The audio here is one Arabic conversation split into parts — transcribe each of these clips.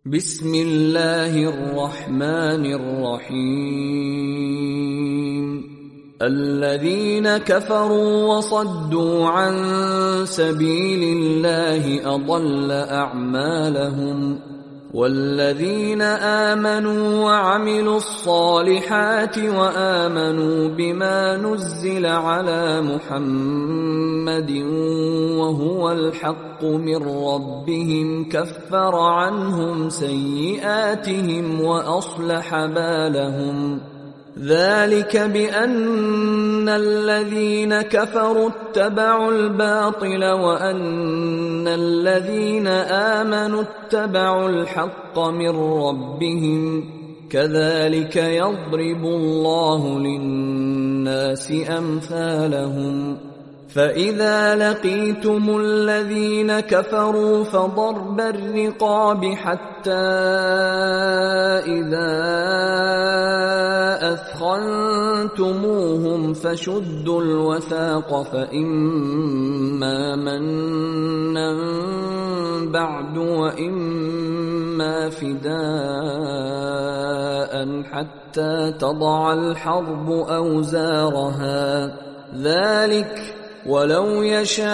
بسم الله الرحمن الرحيم الذين كفروا وصدوا عن سبيل الله أضل أعمالهم والذين آمنوا وعملوا الصالحات وآمنوا بما نزل على محمد وهو الحق من ربهم كفر عنهم سيئاتهم وأصلح بالهم ذلك بأن الذين كفروا اتبعوا الباطل وأن الذين آمنوا اتبعوا الحق من ربهم كذلك يضرب الله للناس أمثالهم فإذا لقيتم الذين كفروا فضرب الرقاب حتى إذا أثخنتموهم فشدوا الوثاق فإما منا بعد وإما فداء حتى تضع الحرب أوزارها ذلك ولو يشاء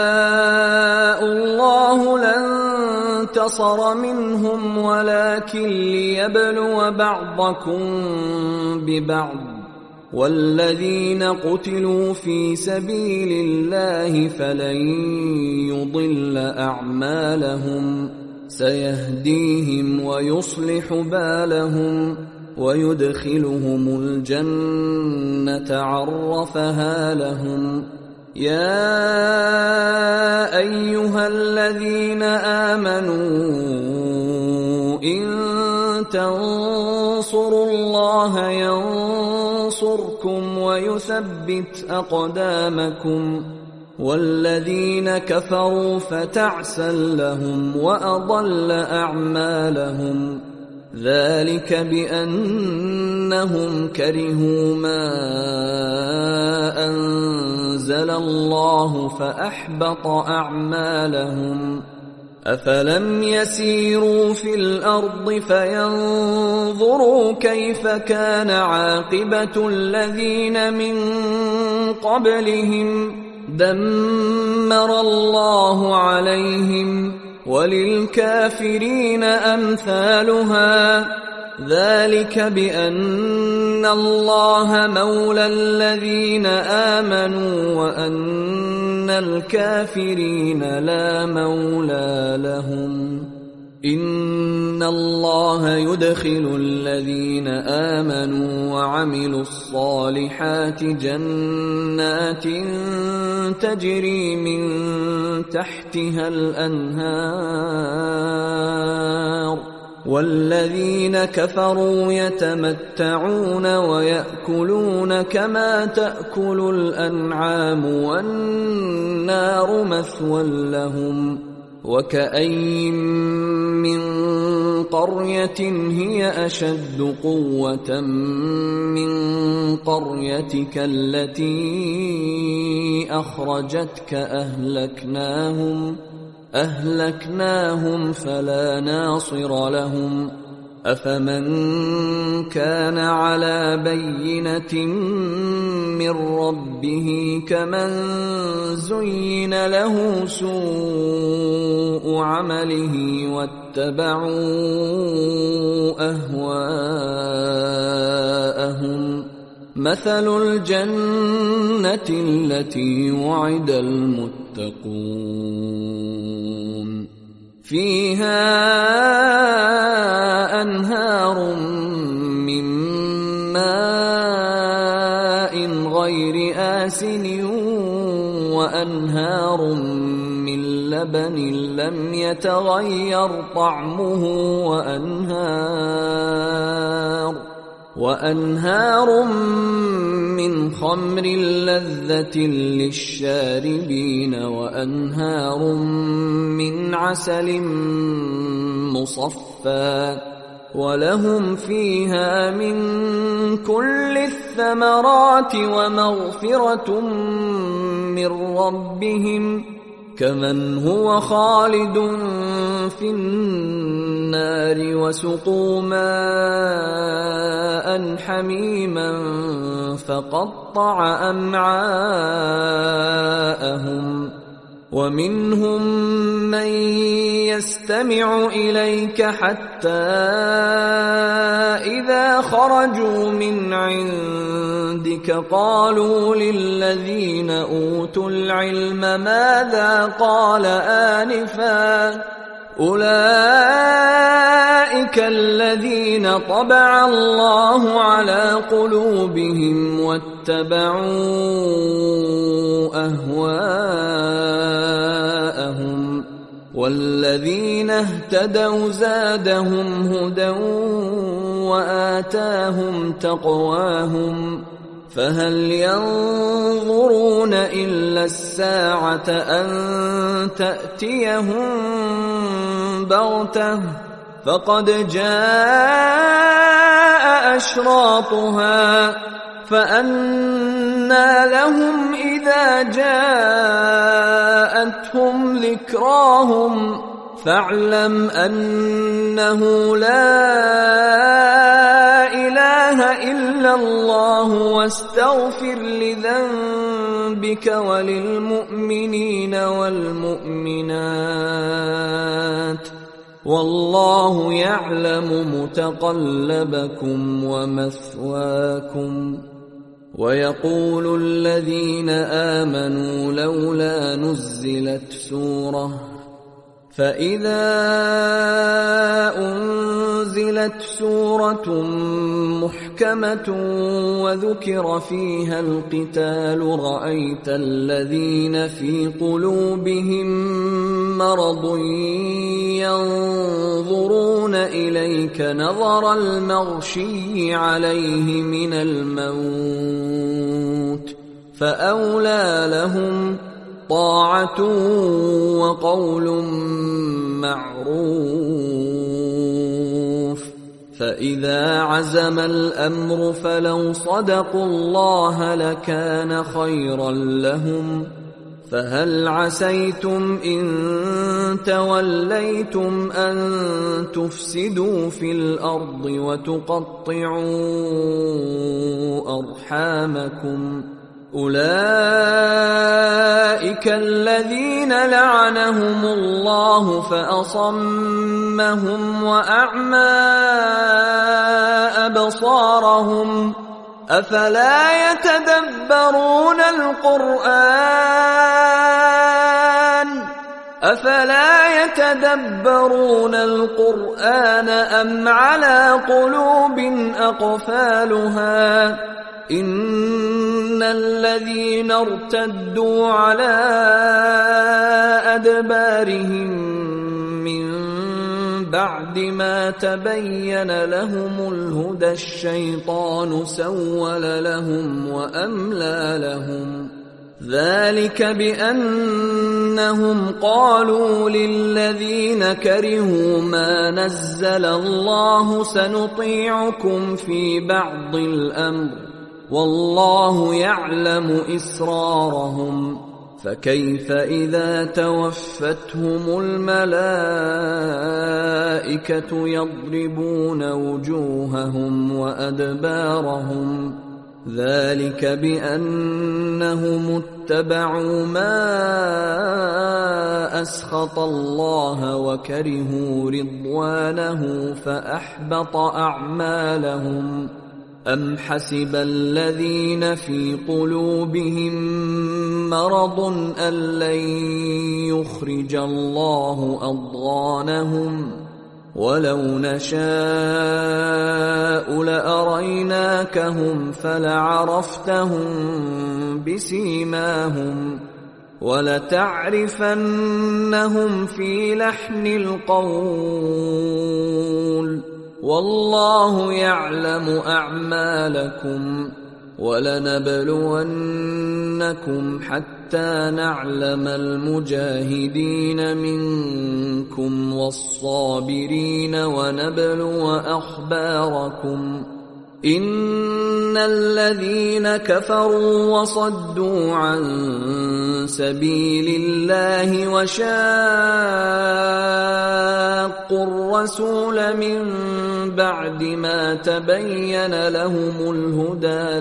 الله لانتصر منهم ولكن ليبلو بعضكم ببعض والذين قتلوا في سبيل الله فلن يضل أعمالهم سيهديهم ويصلح بالهم ويدخلهم الجنة عرفها لهم يا أيها الذين آمنوا إن تنصروا الله ينصركم ويثبت أقدامكم والذين كفروا فتعسا لهم وأضل أعمالهم ذلك بأنهم كرهوا ما أنزل الله فأحبط أعمالهم أفلم يسيروا في الأرض فينظروا كيف كان عاقبة الذين من قبلهم دمر الله عليهم وللكافرين أمثالها ذلك بأن الله مولى الذين آمنوا وأن الكافرين لا مولى لهم إن الله يدخل الذين آمنوا وعملوا الصالحات جنات تجري من تحتها الأنهار والذين كفروا يتمتعون ويأكلون كما تأكل الأنعام والنار مثوى لهم وكأين من قرية هي أشد قوة من قريتك التي أخرجتك أهلكناهم فلا ناصر لهم أفمن كان على بينة من ربه كمن زين له سوء عمله واتبعوا أهواءهم مثل الجنة التي وعد المتقون فيها أنهار من ماء غير آسن وأنهار من لبن لم يتغير طعمه وأنهار من خمر لذة للشاربين وأنهار من عسل مصفى ولهم فيها من كل الثمرات ومغفرة من ربهم كمن هو خالد في النار النار وسقوا ماء حميما فقطع أمعاءهم ومنهم من يستمع إليك حتى إذا خرجوا من عندك قالوا للذين أوتوا العلم ماذا قال آنفا أولئك الذين طبع الله على قلوبهم واتبعوا أهواءهم والذين اهتدوا زادهم هدى وآتاهم تقواهم فهل ينظرون إلا الساعة أن تأتيهم بغتة فقد جاء أشراطها فأنى لهم إذا جاءتهم ذكراهم فاعلم أنه لا إله إلا الله واستغفر لذنبك وللمؤمنين والمؤمنات والله يعلم متقلبكم ومثواكم ويقول الذين آمنوا لولا نزلت سورة فإذا أنزلت سورة محكمة وذكر فيها القتال رأيت الذين في قلوبهم مرض ينظرون إليك نظر المغشي عليه من الموت فأولى لهم طاعة وقول معروف فإذا عزم الأمر فلو صدقوا الله لكان خيرا لهم فهل عسيتم إن توليتم أن تفسدوا في الأرض وتقطعوا أرحامكم أولئك الذين لعنهم الله فأصمهم وأعمى أبصارهم أفلا يتدبرون القرآن أم على قلوب أقفالها إن الذين ارتدوا على أدبارهم من بعد ما تبين لهم الهدى الشيطان سول لهم وأملى لهم ذلك بأنهم قالوا للذين كرهوا ما نزل الله سنطيعكم في بعض الأمر والله يعلم إسرارهم فكيف إذا توفتهم الملائكة يضربون وجوههم وأدبارهم ذلك بأنهم اتبعوا ما أسخط الله وكرهوا رضوانه فأحبط أعمالهم أم حسب الذين في قلوبهم مرض أن لن يخرج الله أضغانهم ولو نشاء لأريناكهم فلعرفتهم بسيماهم ولتعرفنهم في لحن القول والله يعلم أعمالكم ولنبلونكم حتى نعلم المجاهدين منكم والصابرين ونبلو أخباركم إن الذين كفروا وصدوا عن سبيل الله وشاقوا الرسول من بعد ما تبين لهم الهدى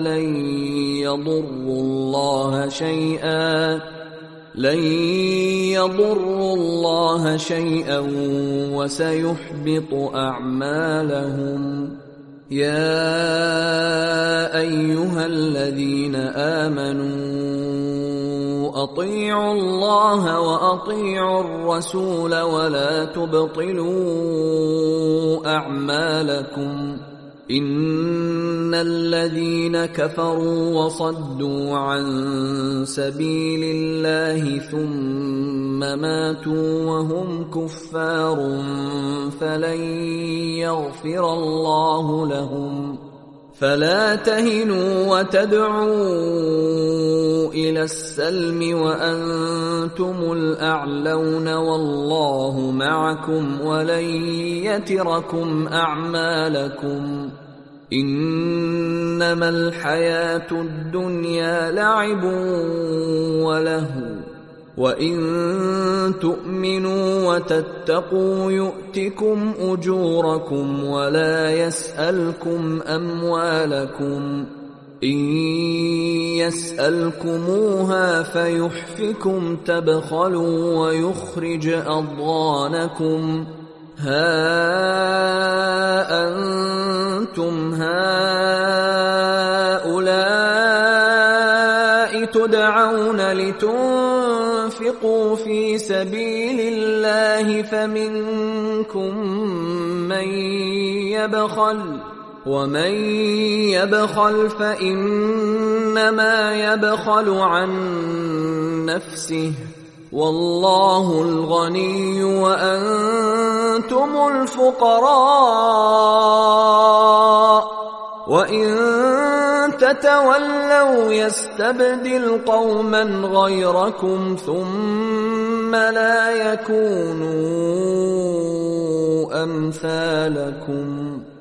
لن يضروا الله شيئا وسيحبط أعمالهم. يا أيها الذين آمنوا أطيعوا الله وأطيعوا الرسول ولا تبطلوا أعمالكم. إن الذين كفروا وصدوا عن سبيل الله ثم ماتوا وهم كفار فلن يغفر الله لهم. فلا تهنوا وتدعوا إلى السلم وأنتم الأعلون والله معكم ولن يتركم أعمالكم. إنما الحياة الدنيا لعب ولهو وإن تؤمنوا وتتقوا يؤتكم أجوركم ولا يسألكم أموالكم. إن يسألكموها فيحفكم تبخلوا ويخرج أضغانكم. ها أنتم هؤلاء تدعون لتنفقوا في سبيل الله فمنكم من يبخل ومن يبخل فإنما يبخل عن نفسه والله الغني وأنتم الفقراء وإن تتولوا يستبدل قوما غيركم ثم لا يكونوا أمثالكم.